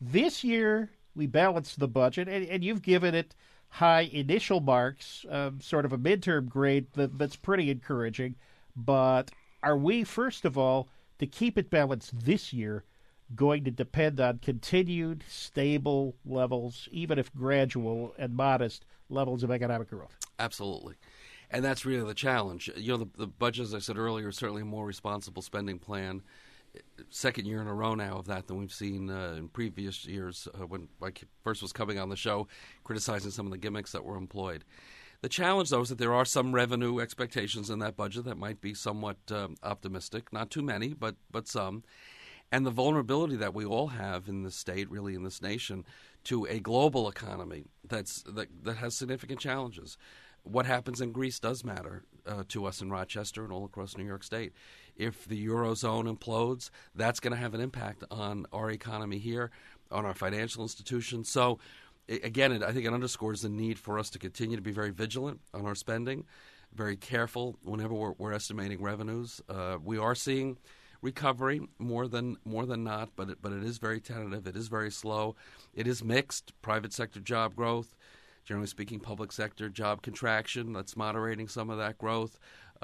This year, we balanced the budget, and you've given it high initial marks, sort of a midterm grade that's pretty encouraging. But are we, first of all, to keep it balanced this year, going to depend on continued stable levels, even if gradual and modest levels of economic growth? Absolutely. And that's really the challenge. The budget, as I said earlier, is certainly a more responsible spending plan. Second year in a row now of that than we've seen in previous years when I first was coming on the show criticizing some of the gimmicks that were employed. The challenge, though, is that there are some revenue expectations in that budget that might be somewhat optimistic. Not too many, but some. And the vulnerability that we all have in this state, really in this nation, to a global economy that has significant challenges. What happens in Greece does matter to us in Rochester and all across New York State. If the Eurozone implodes, that's going to have an impact on our economy here, on our financial institutions. So, again, I think it underscores the need for us to continue to be very vigilant on our spending, very careful whenever we're estimating revenues. We are seeing recovery more than not, but it is very tentative. It is very slow. It is mixed. Private sector job growth, generally speaking, public sector job contraction. That's moderating some of that growth.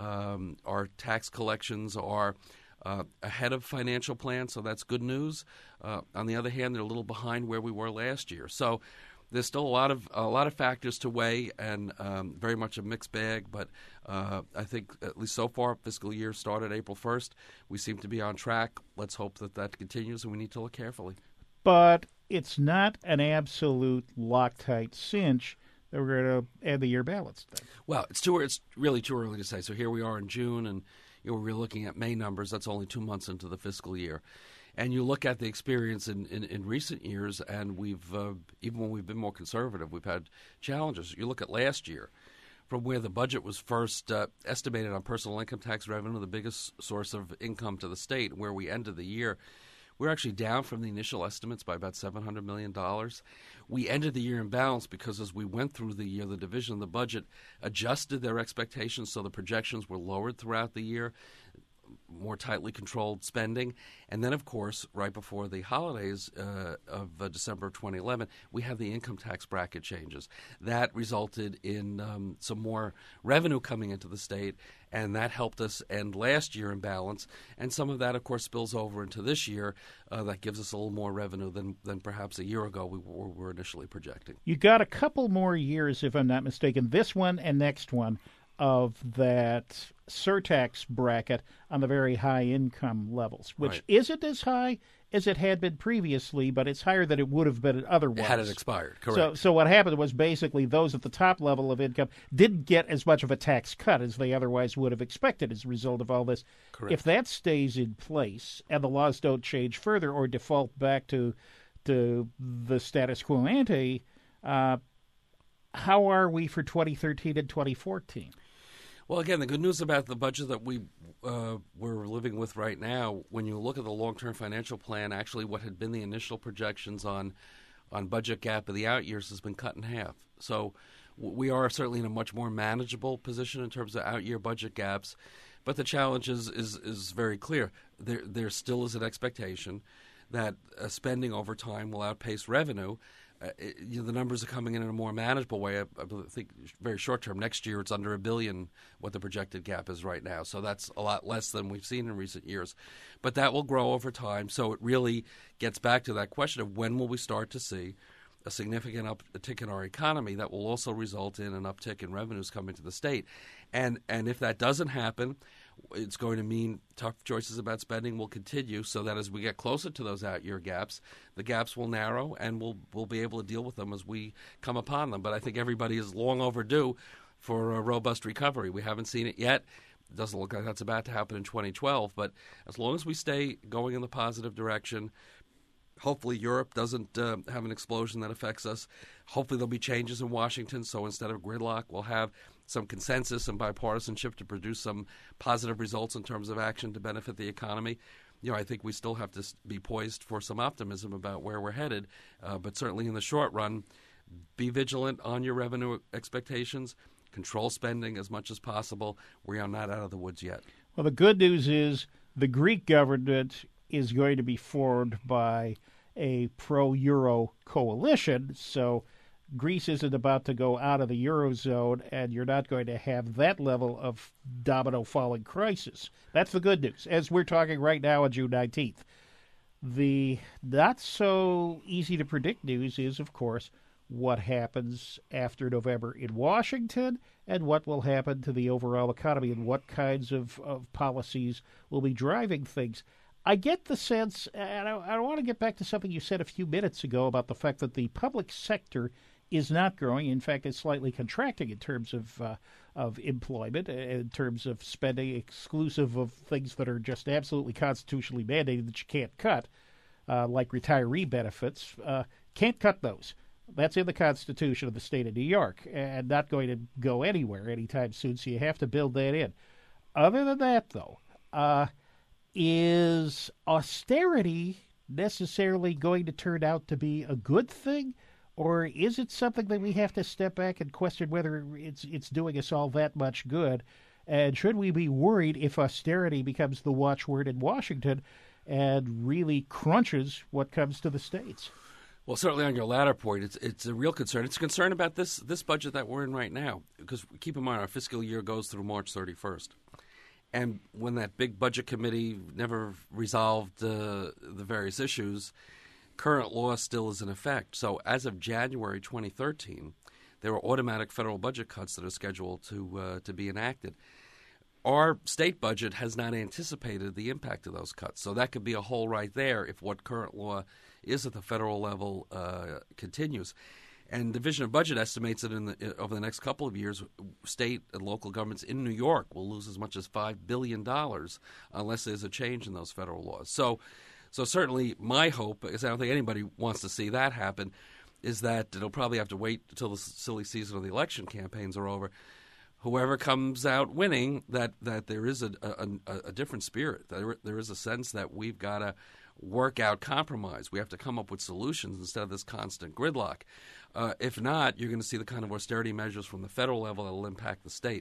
Our tax collections are ahead of financial plan, so that's good news. On the other hand, they're a little behind where we were last year. So there's still a lot of factors to weigh, and very much a mixed bag. But I think at least so far, fiscal year started April 1st. We seem to be on track. Let's hope that continues, and we need to look carefully. But it's not an absolute Loctite cinch that we're going to end the year balanced then. Well, it's really too early to say. So here we are in June, and we're looking at May numbers. That's only 2 months into the fiscal year. And you look at the experience in recent years, and we've even when we've been more conservative, we've had challenges. You look at last year, from where the budget was first estimated on personal income tax revenue, the biggest source of income to the state, where we ended the year, we're actually down from the initial estimates by about $700 million. We ended the year in balance because as we went through the year, the division of the budget adjusted their expectations, so the projections were lowered throughout the year, more tightly controlled spending. And then, of course, right before the holidays of December of 2011, we had the income tax bracket changes. That resulted in some more revenue coming into the state, and that helped us end last year in balance. And some of that, of course, spills over into this year. That gives us a little more revenue than perhaps a year ago we were initially projecting. You got a couple more years, if I'm not mistaken, this one and next one, of that surtax bracket on the very high income levels, which right. isn't as high as it had been previously, but it's higher than it would have been otherwise. Had it expired, correct. So what happened was basically those at the top level of income didn't get as much of a tax cut as they otherwise would have expected as a result of all this. Correct. If that stays in place and the laws don't change further or default back to the status quo ante, how are we for 2013 and 2014? Well, again, the good news about the budget that we're living with right now, when you look at the long-term financial plan, actually what had been the initial projections on budget gap of the out years has been cut in half. So we are certainly in a much more manageable position in terms of out-year budget gaps. But the challenge is very clear. There still is an expectation that spending over time will outpace revenue. The numbers are coming in a more manageable way. I think very short term, next year it's under $1 billion what the projected gap is right now. So that's a lot less than we've seen in recent years. But that will grow over time. So it really gets back to that question of when will we start to see a significant uptick in our economy that will also result in an uptick in revenues coming to the state. And if that doesn't happen, it's going to mean tough choices about spending will continue, so that as we get closer to those out-year gaps, the gaps will narrow, and we'll be able to deal with them as we come upon them. But I think everybody is long overdue for a robust recovery. We haven't seen it yet. It doesn't look like that's about to happen in 2012. But as long as we stay going in the positive direction, hopefully Europe doesn't have an explosion that affects us. Hopefully there'll be changes in Washington, so instead of gridlock, we'll have some consensus and bipartisanship to produce some positive results in terms of action to benefit the economy. I think we still have to be poised for some optimism about where we're headed. But certainly in the short run, be vigilant on your revenue expectations. Control spending as much as possible. We are not out of the woods yet. Well, the good news is the Greek government is going to be formed by a pro-Euro coalition, so Greece isn't about to go out of the Eurozone, and you're not going to have that level of domino falling crisis. That's the good news, as we're talking right now on June 19th. The not so easy to predict news is, of course, what happens after November in Washington and what will happen to the overall economy and what kinds of policies will be driving things. I get the sense, and I want to get back to something you said a few minutes ago about the fact that the public sector is not growing. In fact, it's slightly contracting in terms of employment, in terms of spending exclusive of things that are just absolutely constitutionally mandated that you can't cut, like retiree benefits. Can't cut those. That's in the Constitution of the state of New York and not going to go anywhere anytime soon, so you have to build that in. Other than that, though, is austerity necessarily going to turn out to be a good thing? Or is it something that we have to step back and question whether it's doing us all that much good? And should we be worried if austerity becomes the watchword in Washington and really crunches what comes to the states? Well, certainly on your latter point, it's a real concern. It's a concern about this budget that we're in right now, because keep in mind our fiscal year goes through March 31st. And when that big budget committee never resolved the various issues, current law still is in effect. So as of January 2013, there are automatic federal budget cuts that are scheduled to be enacted. Our state budget has not anticipated the impact of those cuts. So that could be a hole right there if what current law is at the federal level continues. And the Division of Budget estimates that over the next couple of years, state and local governments in New York will lose as much as $5 billion unless there's a change in those federal laws. So certainly my hope, because I don't think anybody wants to see that happen, is that it'll probably have to wait until the silly season of the election campaigns are over. Whoever comes out winning, that there is a different spirit. There is a sense that we've got to work out compromise. We have to come up with solutions instead of this constant gridlock. If not, you're going to see the kind of austerity measures from the federal level that will impact the state.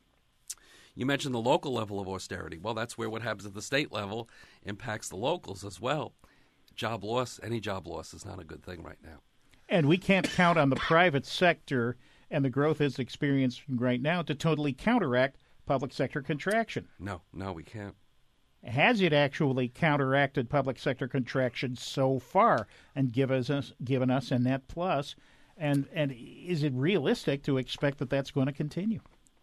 You mentioned the local level of austerity. Well, that's where what happens at the state level impacts the locals as well. Job loss, any job loss is not a good thing right now. And we can't count on the private sector and the growth it's experiencing right now to totally counteract public sector contraction. No, we can't. Has it actually counteracted public sector contraction so far and given us a net plus? And is it realistic to expect that that's going to continue?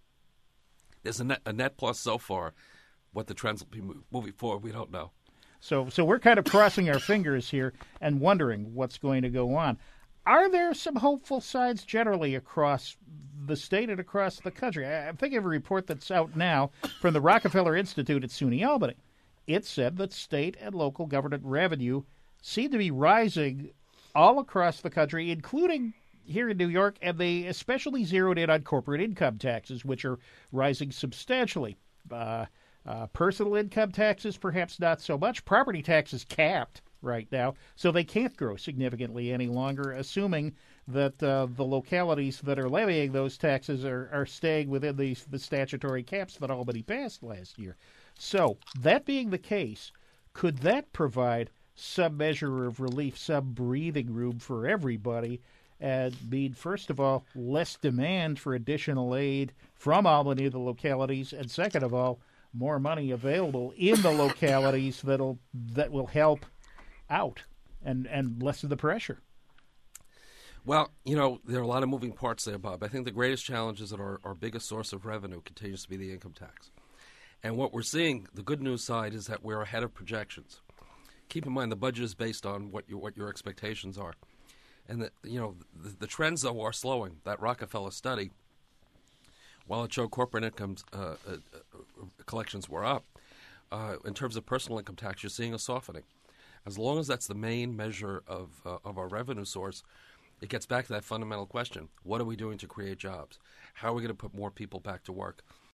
There's a net plus so far. What the trends will be moving forward, we don't know. So we're kind of crossing our fingers here and wondering what's going to go on. Are there some hopeful signs generally across the state and across the country? I'm thinking of a report that's out now from the Rockefeller Institute at SUNY Albany. It said that state and local government revenue seem to be rising all across the country, including here in New York, and they especially zeroed in on corporate income taxes, which are rising substantially. Personal income taxes, perhaps not so much. Property taxes capped right now, so they can't grow significantly any longer, assuming that the localities that are levying those taxes are staying within the statutory caps that Albany passed last year. So, that being the case, could that provide some measure of relief, some breathing room for everybody, and mean, first of all, less demand for additional aid from Albany to the localities, and second of all, more money available in the localities that will help out and lessen the pressure? Well, there are a lot of moving parts there, Bob. I think the greatest challenge is that our biggest source of revenue continues to be the income tax. And what we're seeing, the good news side, is that we're ahead of projections. Keep in mind the budget is based on what your expectations are. And the trends, though, are slowing. That Rockefeller study, while it showed corporate incomes collections were up, in terms of personal income tax, you're seeing a softening. As long as that's the main measure of our revenue source, it gets back to that fundamental question. What are we doing to create jobs? How are we going to put more people back to work?